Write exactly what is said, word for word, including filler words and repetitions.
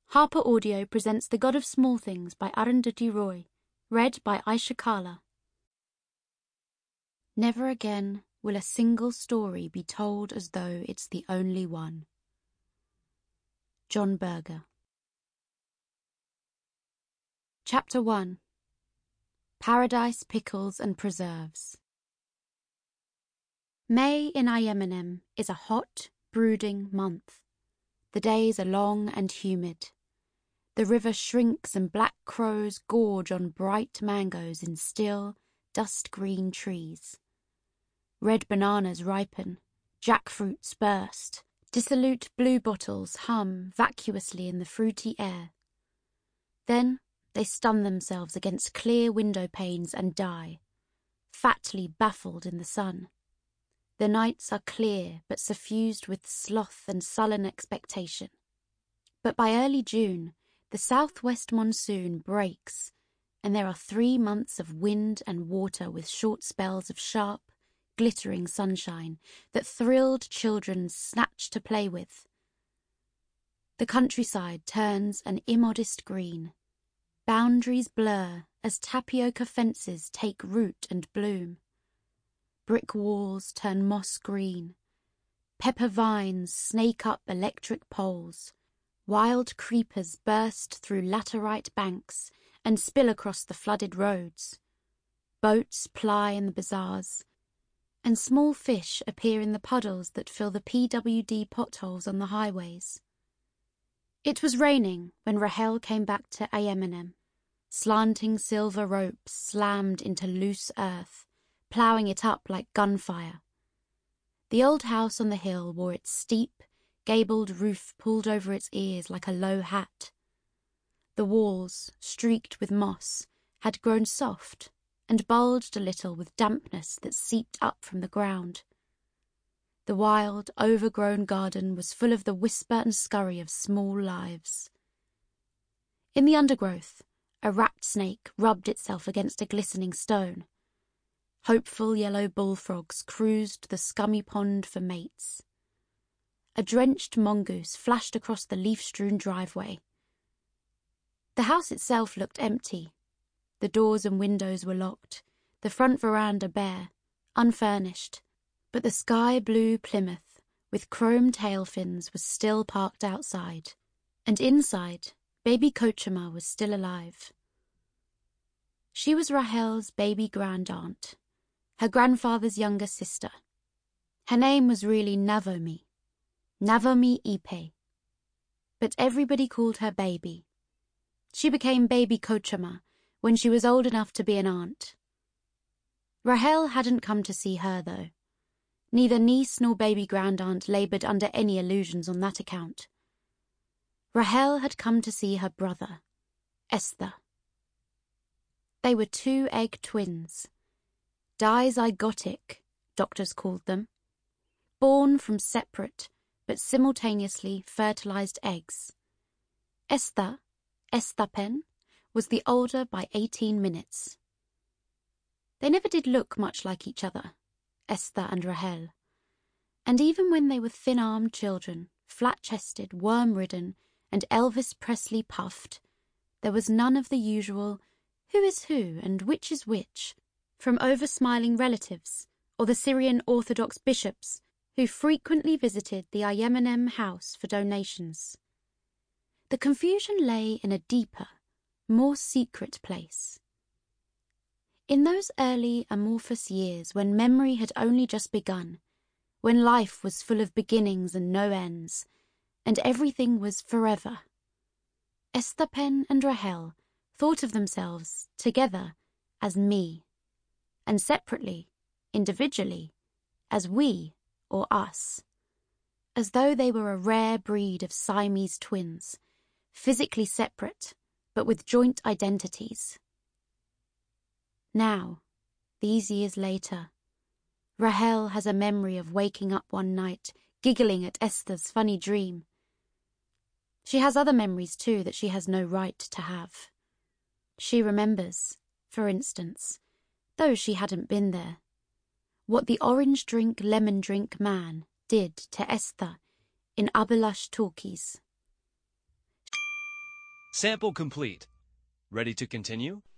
Harper Audio presents The God of Small Things by Arundhati Roy, read by Aisha Kala. Never again will a single story be told as though it's the only one. John Berger. Chapter one. Paradise Pickles and Preserves. May in Yemenam is a hot, brooding month. The days are long and humid. The river shrinks and black crows gorge on bright mangoes in still, dust-green trees. Red bananas ripen, jackfruits burst, dissolute bluebottles hum vacuously in the fruity air. Then they stun themselves against clear window panes and die, fatly baffled in the sun. The nights are clear but suffused with sloth and sullen expectation. But by early June, the southwest monsoon breaks, and there are three months of wind and water with short spells of sharp, glittering sunshine that thrilled children snatch to play with. The countryside turns an immodest green. Boundaries blur as tapioca fences take root and bloom. Brick walls turn moss green. Pepper vines snake up electric poles. Wild creepers burst through laterite banks and spill across the flooded roads. Boats ply in the bazaars, and small fish appear in the puddles that fill the P W D potholes on the highways. It was raining when Rahel came back to Yemenam. Slanting silver ropes slammed into loose earth, ploughing it up like gunfire. The old house on the hill wore its steep, gabled roof pulled over its ears like a low hat. The walls, streaked with moss, had grown soft and bulged a little with dampness that seeped up from the ground. The wild, overgrown garden was full of the whisper and scurry of small lives. In the undergrowth, a rat snake rubbed itself against a glistening stone. Hopeful yellow bullfrogs cruised the scummy pond for mates. A drenched mongoose flashed across the leaf-strewn driveway. The house itself looked empty. The doors and windows were locked, the front veranda bare, unfurnished, but the sky-blue Plymouth with chrome tail fins was still parked outside, and inside, baby Kochema was still alive. She was Rahel's baby grandaunt, her grandfather's younger sister. Her name was really Navomi, Navomi Ipe. But everybody called her baby. She became baby Kochema when she was old enough to be an aunt. Rahel hadn't come to see her, though. Neither niece nor baby grandaunt laboured under any illusions on that account. Rahel had come to see her brother, Esther. They were two-egg twins. Dizygotic, doctors called them. Born from separate, but simultaneously fertilized eggs. Esther, Estapen, was the older by eighteen minutes. They never did look much like each other, Esther and Rahel. And even when they were thin-armed children, flat-chested, worm-ridden, and Elvis Presley puffed, there was none of the usual who is who and which is which from over-smiling relatives or the Syrian Orthodox bishops who frequently visited the Yemenam house for donations. The confusion lay in a deeper, more secret place. In those early amorphous years when memory had only just begun, when life was full of beginnings and no ends, and everything was forever, Estapen and Rahel thought of themselves together as me, and separately, individually, as we or us, as though they were a rare breed of Siamese twins, physically separate, but with joint identities. Now, these years later, Rahel has a memory of waking up one night, giggling at Esther's funny dream. She has other memories too that she has no right to have. She remembers, for instance, though she hadn't been there, what the orange drink lemon drink man did to Esther in Abhilash Talkies. Sample complete. Ready to continue?